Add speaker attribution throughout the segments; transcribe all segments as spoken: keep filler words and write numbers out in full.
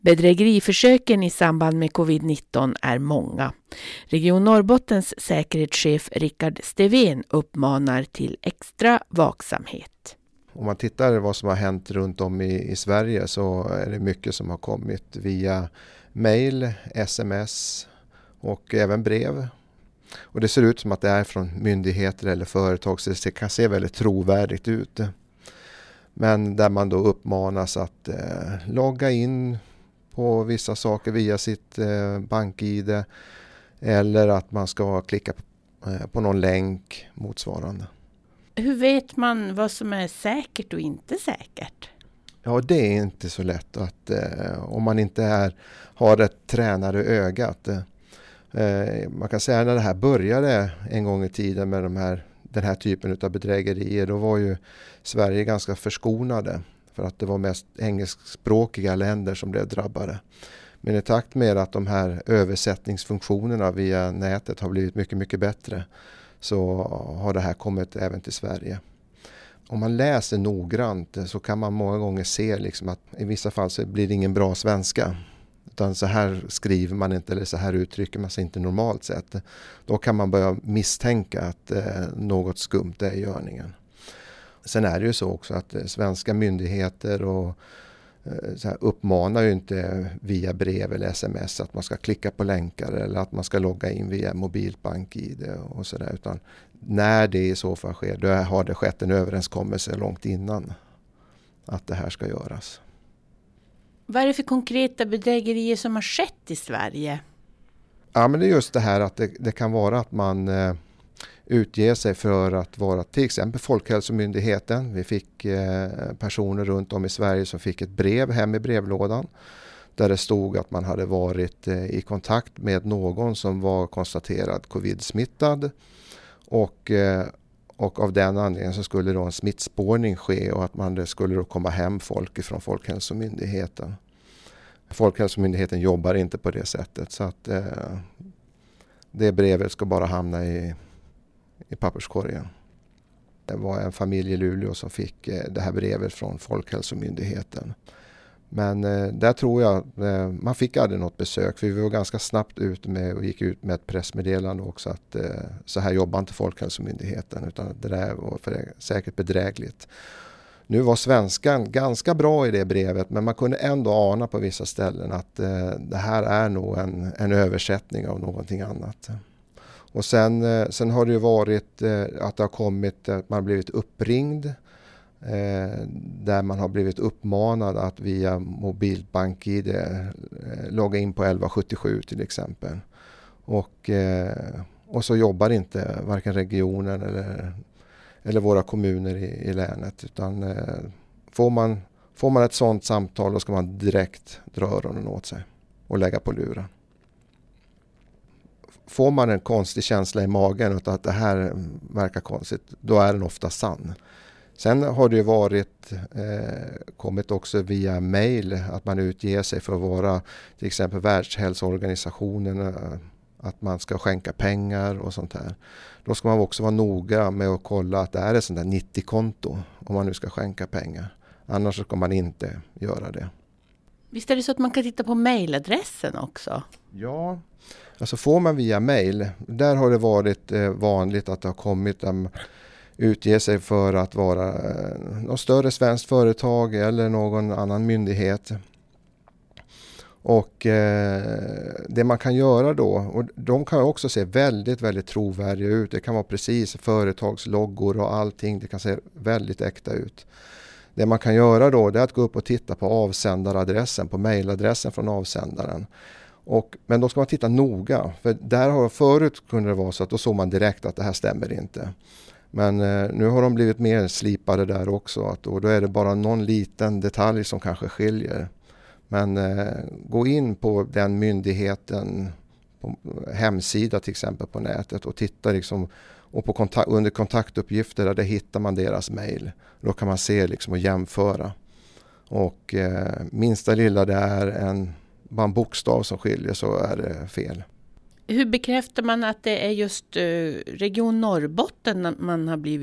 Speaker 1: Bedrägeriförsöken i samband med covid nitton är många. Region Norrbottens säkerhetschef Rickard Stevén uppmanar till extra vaksamhet.
Speaker 2: Om man tittar vad som har hänt runt om i, i Sverige så är det mycket som har kommit via mejl, sms och även brev. Och det ser ut som att det är från myndigheter eller företag, så det kan se väldigt trovärdigt ut. Men där man då uppmanas att eh, logga in på vissa saker via sitt eh, bank-I D eller att man ska klicka på, eh, på någon länk motsvarande.
Speaker 1: Hur vet man vad som är säkert och inte säkert?
Speaker 2: Ja, det är inte så lätt att eh, om man inte är, har ett tränare ögat. Eh, man kan säga när det här började en gång i tiden med de här, den här typen av bedrägerier, då var ju Sverige ganska förskonade för att det var mest engelskspråkiga länder som blev drabbade. Men i takt med att de här översättningsfunktionerna via nätet har blivit mycket, mycket bättre så har det här kommit även till Sverige. Om man läser noggrant så kan man många gånger se liksom att i vissa fall så blir det ingen bra svenska. Utan så här skriver man inte eller så här uttrycker man sig inte normalt sett. Då kan man börja misstänka att eh, något skumt är i görningen. Sen är det ju så också att eh, svenska myndigheter och eh, så här uppmanar ju inte via brev eller sms att man ska klicka på länkar eller att man ska logga in via mobilbank-I D och sådär. Utan när det i så fall sker, då har det skett en överenskommelse långt innan att det här ska göras.
Speaker 1: Vad är det för konkreta bedrägerier som har skett i Sverige?
Speaker 2: Ja, men det är just det här att det, det kan vara att man eh, utger sig för att vara till exempel Folkhälsomyndigheten. Vi fick eh, personer runt om i Sverige som fick ett brev hem i brevlådan där det stod att man hade varit eh, i kontakt med någon som var konstaterad covid-smittad och eh, Och av den anledningen så skulle då en smittspårning ske och att man skulle då komma hem folk från Folkhälsomyndigheten. Folkhälsomyndigheten jobbar inte på det sättet så att eh, det brevet ska bara hamna i, i papperskorgen. Det var en familj i Luleå som fick eh, det här brevet från Folkhälsomyndigheten. Men eh, där tror jag eh, man fick aldrig något besök för vi var ganska snabbt ute med och gick ut med ett pressmeddelande också att eh, så här jobbar inte Folkhälsomyndigheten utan det där var för det, säkert bedrägligt. Nu var svenskan ganska bra i det brevet men man kunde ändå ana på vissa ställen att eh, det här är nog en, en översättning av någonting annat. Och sen, eh, sen har det ju varit eh, att det har kommit att man har blivit uppringd. Eh, där man har blivit uppmanad att via mobilbank-I D eh, logga in på elva sjuttiosju till exempel. Och, eh, och så jobbar inte varken regionen eller, eller våra kommuner i, i länet. Utan eh, får, man, får man ett sådant samtal då ska man direkt dra öronen åt sig och lägga på luren. Får man en konstig känsla i magen och att det här verkar konstigt, då är den ofta sann. Sen har det ju varit, eh, kommit också via mejl att man utger sig för att vara till exempel Världshälsoorganisationen, eh, att man ska skänka pengar och sånt här. Då ska man också vara noga med att kolla att det är ett sånt där nittio-konto om man nu ska skänka pengar. Annars ska man inte göra det.
Speaker 1: Visst är det så att man kan titta på mejladressen också?
Speaker 2: Ja, alltså får man via mejl, där har det varit eh, vanligt att det har kommit um, utge sig för att vara något större svenskt företag eller någon annan myndighet. Och eh, det man kan göra då, och de kan också se väldigt, väldigt trovärdiga ut. Det kan vara precis företagsloggor och allting. Det kan se väldigt äkta ut. Det man kan göra då är att gå upp och titta på avsändaradressen, på mejladressen från avsändaren. Och, men då ska man titta noga. För där har förut kunde det vara så att då såg man direkt att det här stämmer inte. Men eh, nu har de blivit mer slipade där också. Att, och då är det bara någon liten detalj som kanske skiljer. Men eh, gå in på den myndigheten på hemsida till exempel på nätet och titta liksom, och på kontakt, under kontaktuppgifter där, där hittar man deras mejl. Då kan man se liksom och jämföra. Och eh, minsta lilla det är en, bara en bokstav som skiljer så är det fel.
Speaker 1: Hur bekräftar man att det är just Region Norrbotten man har blivit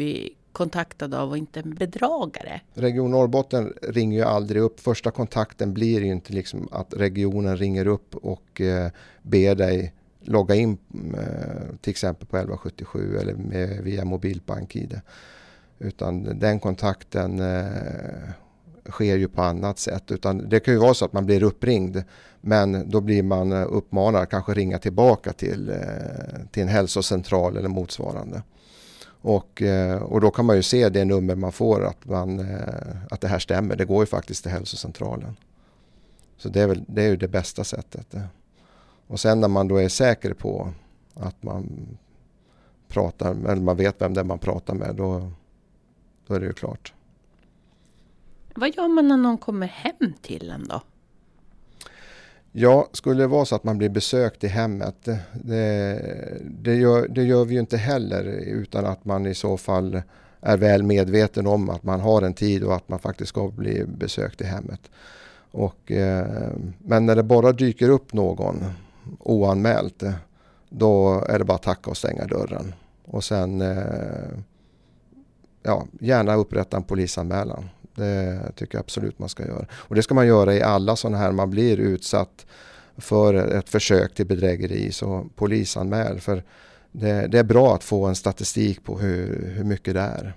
Speaker 1: kontaktad av och inte en bedragare?
Speaker 2: Region Norrbotten ringer ju aldrig upp. Första kontakten blir ju inte liksom att regionen ringer upp och eh, ber dig logga in eh, till exempel på elva sjuttiosju eller med, via mobilbank-I D. Utan den kontakten eh, sker ju på annat sätt. Utan det kan ju vara så att man blir uppringd, men då blir man uppmanad att kanske ringa tillbaka till, eh, till en hälsocentral eller motsvarande. Och, eh, och då kan man ju se det nummer man får att, man, eh, att det här stämmer. Det går ju faktiskt till hälsocentralen. Så det är, väl, det är ju det bästa sättet. Och sen när man då är säker på att man pratar, eller man vet vem det är man pratar med, då, då är det ju klart.
Speaker 1: Vad gör man när någon kommer hem till en då?
Speaker 2: Ja, skulle det vara så att man blir besökt i hemmet, det, det, gör, det gör vi ju inte heller utan att man i så fall är väl medveten om att man har en tid och att man faktiskt ska bli besökt i hemmet. Och, eh, men när det bara dyker upp någon oanmält, då är det bara att tacka och stänga dörren. Och sen eh, ja, gärna upprätta en polisanmälan. Det tycker jag absolut man ska göra. Och det ska man göra i alla sådana här, man blir utsatt för ett försök till bedrägeri, så polisanmäl. För det, det är bra att få en statistik på hur, hur mycket det är.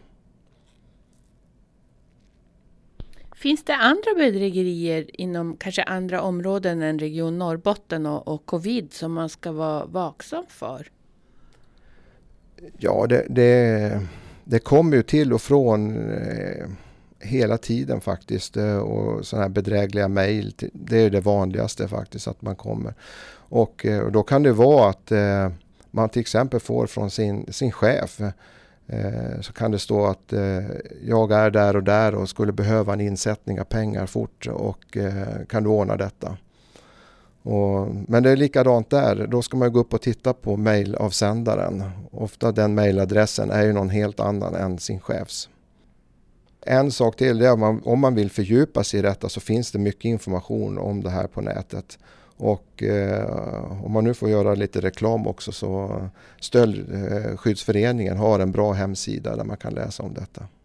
Speaker 1: Finns det andra bedrägerier inom kanske andra områden än Region Norrbotten och, och covid som man ska vara vaksam för?
Speaker 2: Ja, det, det, det kommer ju till och från eh, hela tiden faktiskt. Och sådana här bedrägliga mejl, det är det vanligaste faktiskt att man kommer. Och, och då kan det vara att eh, man till exempel får från sin, sin chef. Så kan det stå att eh, jag är där och där och skulle behöva en insättning av pengar fort och eh, kan du ordna detta. Och, men det är likadant där. Då ska man gå upp och titta på mejlavsändaren. Ofta den mejladressen är ju någon helt annan än sin chefs. En sak till är att man, om man vill fördjupa sig i detta så finns det mycket information om det här på nätet. Och eh, om man nu får göra lite reklam också, så Stöldskyddsföreningen har en bra hemsida där man kan läsa om detta.